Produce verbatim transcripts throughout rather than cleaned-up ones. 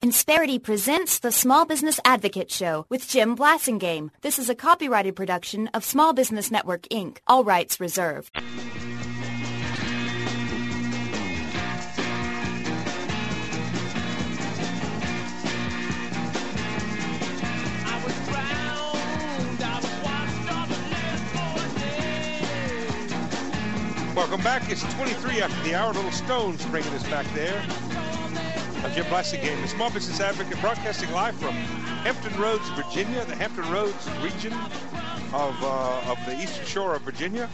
Insperity presents the Small Business Advocate Show with Jim Blasingame. This is a copyrighted production of Small Business Network, Incorporated. All rights reserved. Welcome back. It's twenty-three after the hour. Little Stones bringing us back there. I'm Jim Blasingame, the Small Business Advocate, broadcasting live from Hampton Roads, Virginia, the Hampton Roads region of uh, of the eastern shore of Virginia.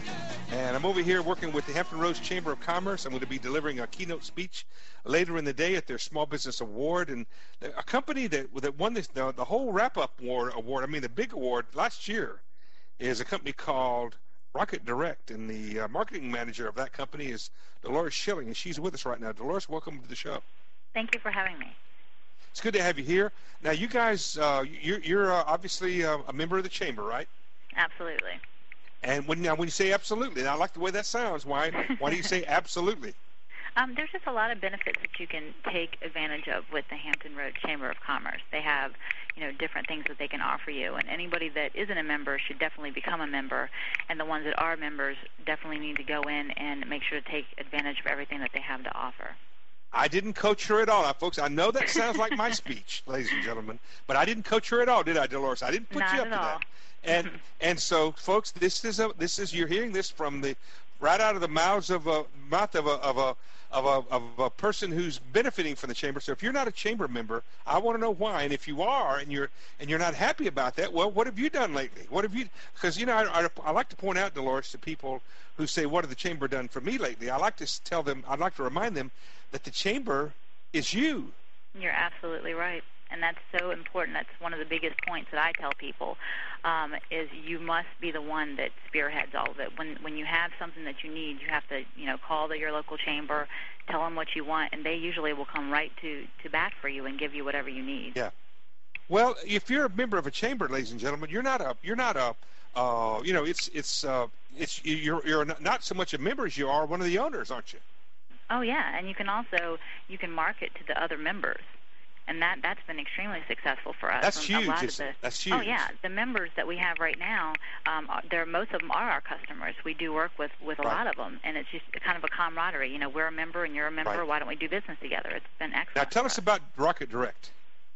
And I'm over here working with the Hampton Roads Chamber of Commerce. I'm going to be delivering a keynote speech later in the day at their Small Business Award. And a company that that won this, the, the whole wrap-up award, award, I mean the big award last year, is a company called Rocket Direct, and the uh, marketing manager of that company is Dolores Schilling, and she's with us right now. Dolores, welcome to the show. Thank you for having me. It's good to have you here. Now, you guys, uh, you're, you're uh, obviously uh, a member of the chamber, right? Absolutely. And when now when you say absolutely, and I like the way that sounds. Why why do you say absolutely? Um, there's just a lot of benefits that you can take advantage of with the Hampton Roads Chamber of Commerce. They have, you know, different things that they can offer you, and anybody that isn't a member should definitely become a member, and the ones that are members definitely need to go in and make sure to take advantage of everything that they have to offer. I didn't coach her at all, now, folks. I know that sounds like my speech, ladies and gentlemen, but I didn't coach her at all, did I, Dolores? I didn't put Not you up at to all. that. And and so, folks, this is a this is you're hearing this from the right out of the mouths of a mouth of a of a of a of a person who's benefiting from the chamber. So if you're not a chamber member, I want to know why. And if you are, and you're and you're not happy about that, well, what have you done lately? What have you? Because you know, I, I, I like to point out, Dolores, to people who say, "What have the chamber done for me lately?" I like to tell them, I'd like to remind them that the chamber is you. You're absolutely right. And that's so important. That's one of the biggest points that I tell people, um, is you must be the one that spearheads all of it. When when you have something that you need, you have to, you know, call the, your local chamber, tell them what you want, and they usually will come right to, to bat for you and give you whatever you need. Yeah. Well, if you're a member of a chamber, ladies and gentlemen, you're not a you're not a uh, you know, it's it's uh, it's you're you're not so much a member as you are one of the owners, aren't you? Oh yeah, and you can also you can market to the other members. And that, that's been extremely successful for us. That's a huge. Lot of the, that's huge. Oh, yeah. The members that we have right now, um, they're, most of them are our customers. We do work with, with a right. lot of them, and it's just kind of a camaraderie. You know, we're a member and you're a member. Right. Why don't we do business together? It's been excellent. Now, tell us, us about Rocket Direct.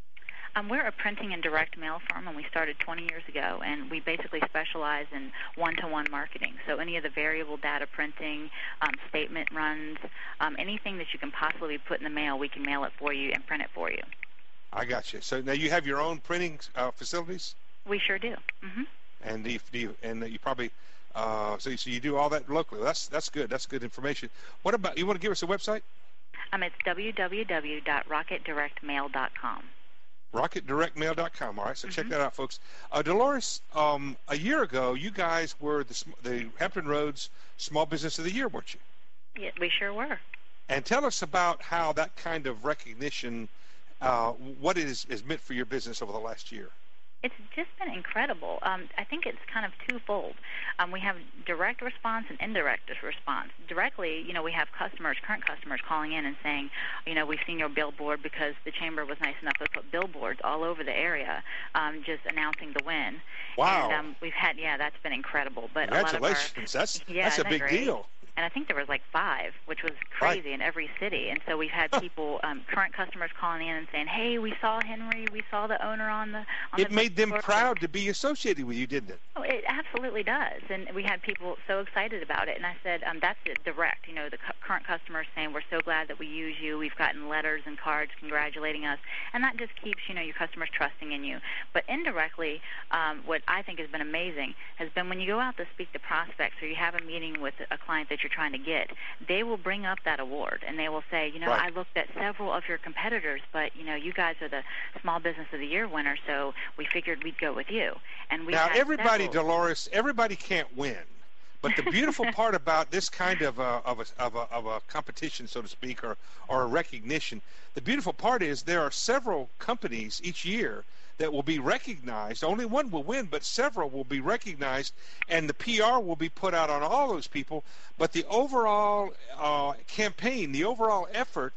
Um, we're a printing and direct mail firm, and we started twenty years ago, and we basically specialize in one-to-one marketing. So any of the variable data printing, um, statement runs, um, anything that you can possibly put in the mail, we can mail it for you and print it for you. I got you. So now you have your own printing uh, facilities? We sure do. Mm-hmm. And do you, do you, and you probably uh, so, you, so you do all that locally. That's that's good. That's good information. What about, you want to give us a website? Um, it's w w w dot rocket direct mail dot com. rocket direct mail dot com. All right, so mm-hmm. check that out, folks. Uh, Dolores, um, a year ago, you guys were the, the Hampton Roads Small Business of the Year, weren't you? Yeah, we sure were. And tell us about how that kind of recognition, uh, what it is, is meant for your business over the last year. It's just been incredible. Um, I think it's kind of twofold. Um, we have direct response and indirect response. Directly, you know, we have customers, current customers, calling in and saying, you know, we've seen your billboard because the chamber was nice enough to put billboards all over the area, um, just announcing the win. Wow. And um, we've had, yeah, that's been incredible. But Congratulations. A lot of our, that's yeah, that's a big great? deal. And I think there was like five, which was crazy right. in every city. And so we've had people, um, current customers calling in and saying, hey, we saw Henry, we saw the owner on the on It the made them board. proud to be associated with you, didn't it? Oh, it absolutely does. And we had people so excited about it. And I said, um, that's it, direct. You know, the cu- current customers saying, we're so glad that we use you. We've gotten letters and cards congratulating us. And that just keeps, you know, your customers trusting in you. But indirectly, um, what I think has been amazing has been when you go out to speak to prospects or you have a meeting with a client that you're trying to get, they will bring up that award, and they will say, you know, right. I looked at several of your competitors, but, you know, you guys are the Small Business of the Year winner, so we figured we'd go with you. And we Now, everybody, several. Dolores, everybody can't win. But the beautiful part about this kind of a, of, a, of, a, of a competition, so to speak, or, or a recognition, the beautiful part is there are several companies each year that will be recognized. Only one will win, but several will be recognized, and the P R will be put out on all those people. But the overall uh, campaign, the overall effort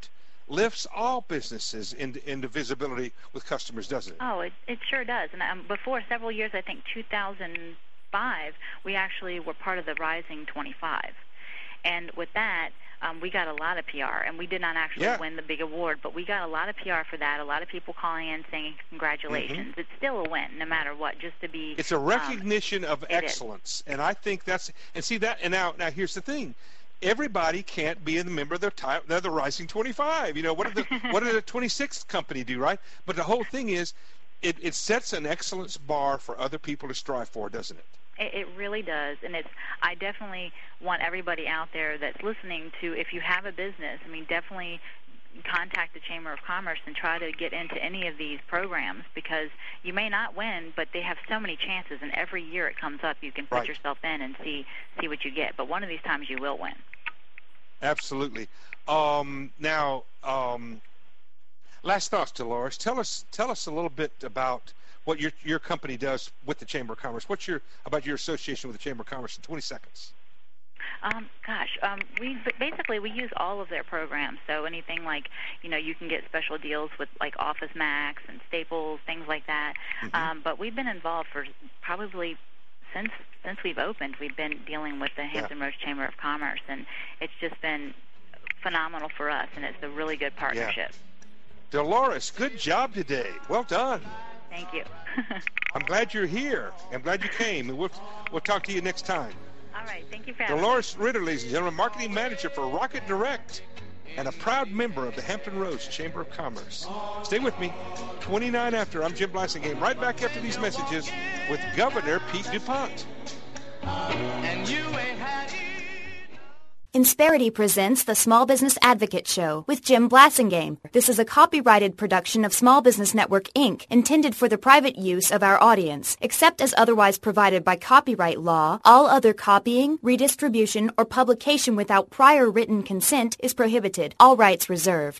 lifts all businesses into, into visibility with customers, doesn't it? Oh, it, it sure does. And um, before several years, I think two thousand five, we actually were part of the Rising twenty-five. And with that, um, we got a lot of P R, and we did not actually yeah. win the big award, but we got a lot of P R for that, a lot of people calling in saying congratulations. Mm-hmm. It's still a win, no matter what, just to be... It's a recognition um, of excellence, and I think that's... And see that, and now, now here's the thing. Everybody can't be a member of the, type, the Rising twenty-five. You know, what did the what did the twenty-sixth company do, right? But the whole thing is, it, it sets an excellence bar for other people to strive for, doesn't it? It, it really does, and it's. I definitely want everybody out there that's listening to, if you have a business, I mean, definitely contact the Chamber of Commerce and try to get into any of these programs, because you may not win, but they have so many chances, and every year it comes up, you can put right. yourself in and see see what you get. But one of these times you will win. Absolutely. Um, now, um, last thoughts, Dolores. Tell us tell us a little bit about what your your company does with the Chamber of Commerce. What's your about your association with the Chamber of Commerce in twenty seconds? Um, gosh, um, we basically we use all of their programs. So anything like, you know, you can get special deals with like Office Max and Staples, things like that. Mm-hmm. Um, but we've been involved for probably since since we've opened. We've been dealing with the Hampton yeah. Roads Chamber of Commerce, and it's just been phenomenal for us, and it's a really good partnership. Yeah. Dolores, good job today. Well done. Thank you. I'm glad you're here. I'm glad you came, and we'll we'll talk to you next time. All right. Thank you for having me. Dolores Ritter, ladies and gentlemen, marketing manager for Rocket Direct and a proud member of the Hampton Roads Chamber of Commerce. Stay with me. twenty-nine after. I'm Jim Blasingame. Right back after these messages with Governor Pete DuPont. And you ain't had it. Insperity presents the Small Business Advocate Show with Jim Blasingame. This is a copyrighted production of Small Business Network, Incorporated, intended for the private use of our audience. Except as otherwise provided by copyright law, all other copying, redistribution, or publication without prior written consent is prohibited. All rights reserved.